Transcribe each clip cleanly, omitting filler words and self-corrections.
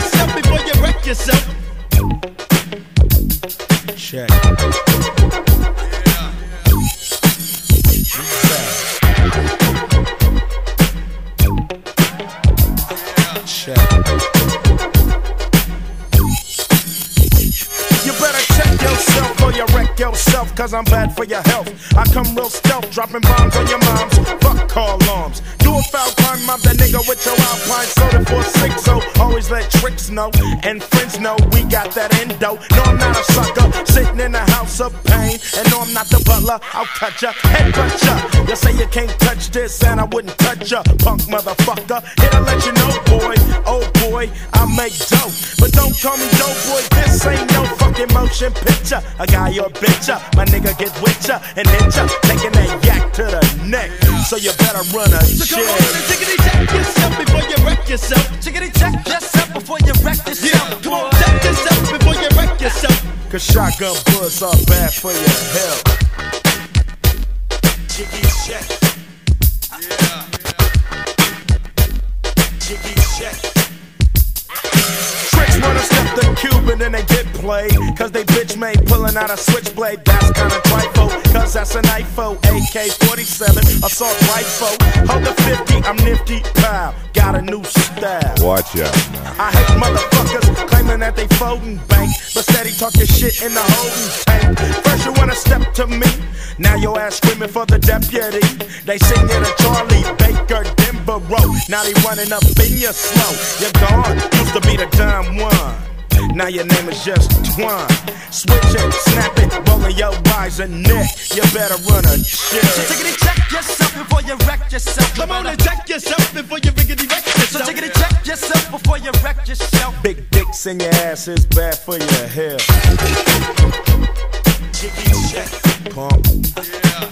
yourself before you wreck yourself. Check. Check. You better check yourself or you wreck yourself, cause I'm bad for your health. I come real stealth, dropping bombs on your moms. Fuck call alarms. Do a foul crime, mob that nigga with your Alpine soda for 6. So always let tricks know and friends know we got that endo. No, I'm not a sucker sitting in a house of pain. And no, I'm not the butler, I'll cut ya, headbutt ya. You say you can't touch this and I wouldn't touch ya, punk motherfucker. Here to let you know, boy, oh boy, I make dope. But don't call me dope boy, this ain't no fucking motion picture. A guy or bitch ya, my nigga get with ya and hit ya, taking that yak to the neck. So you better run a So come on and tickety check yourself before you wreck yourself. Tickety check yourself before you wreck yourself. Yeah, come on, check yourself before you wreck yourself. Cause shotgun bullets are bad for your health. Jiggy check. Yeah. Jiggy check. Tricks wanna step the cube and then they get played. Cause they bitch made pulling out a switchblade. That's kinda trifle, cause that's an IFO. AK-47, assault rifle. Hold the 50, I'm nifty, pow. Got a new style. Watch out now. I hate motherfuckers claiming that they folding bank, but steady talking shit in the holding tank. First you wanna step to me, now your ass screaming for the deputy. They sing it to Charlie Baker, Denver Road. Now they running up in your slow. You're gone, used to be the dumb one. Now your name is just Twine. Switch it, snap it, rolling your eyes and neck. You better run a check. So tickety check yourself before you wreck yourself. Come on and check yourself before you riggedy wreck yourself. So tickety check yourself before you wreck yourself. Big dicks in your ass is bad for your health. Jiggy check, pump. Yeah.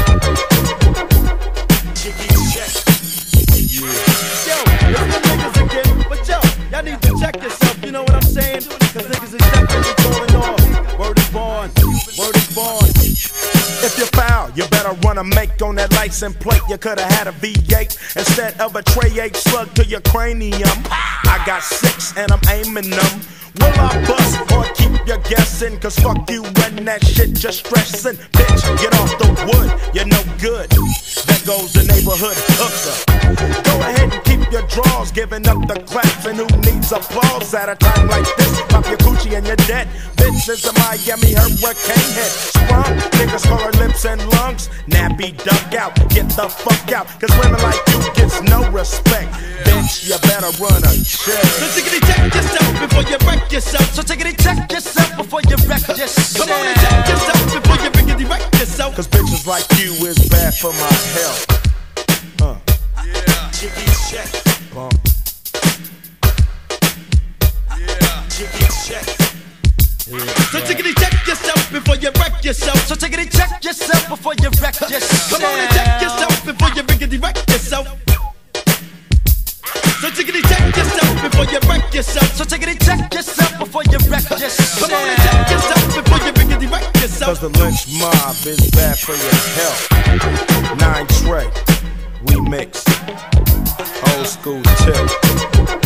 Jiggy check. Yeah. Yo, it's the niggas again, but yo, y'all need to check yourself, you know what I'm saying? Cause niggas is definitely falling off. Word is born, word is born. If you foul, you better run a make on that license plate. You could've had a V8 instead of a Tray 8 slug to your cranium. I got 6 and I'm aiming them. Will I bust or keep you guessing? Cause fuck you and that shit just stressing. Bitch, get off the wood, you're no good. There goes the neighborhood hooker. Go ahead and keep your drawers, giving up the claps. And who needs applause at a time like this? Pop your coochie and you're dead. Bitch is a Miami hurricane head. Sprung, niggas call her lips and lungs. Nappy duck out, get the fuck out. Cause women like you gets no respect. Bitch, you better run a check. So tickety check yourself before you wreck yourself. So tickety check yourself before you wreck yourself. Come on and check yourself before you riggedy wreck yourself. Cause bitches like you is bad for my health. Yeah. Jiggy check. Bump. Yeah. Jiggy check. Yeah. So tickety check yourself before you wreck yourself. So tickety check yourself before you wreck yourself. Come on and check yourself before you riggedy wreck yourself. So tickety check yourself before you wreck yourself. So tickety check yourself before you wreck yourself. Come on and check yourself before you riggedy wreck yourself. Cause the lynch mob is bad for your health. 9 Trey, we mix. Old school tip.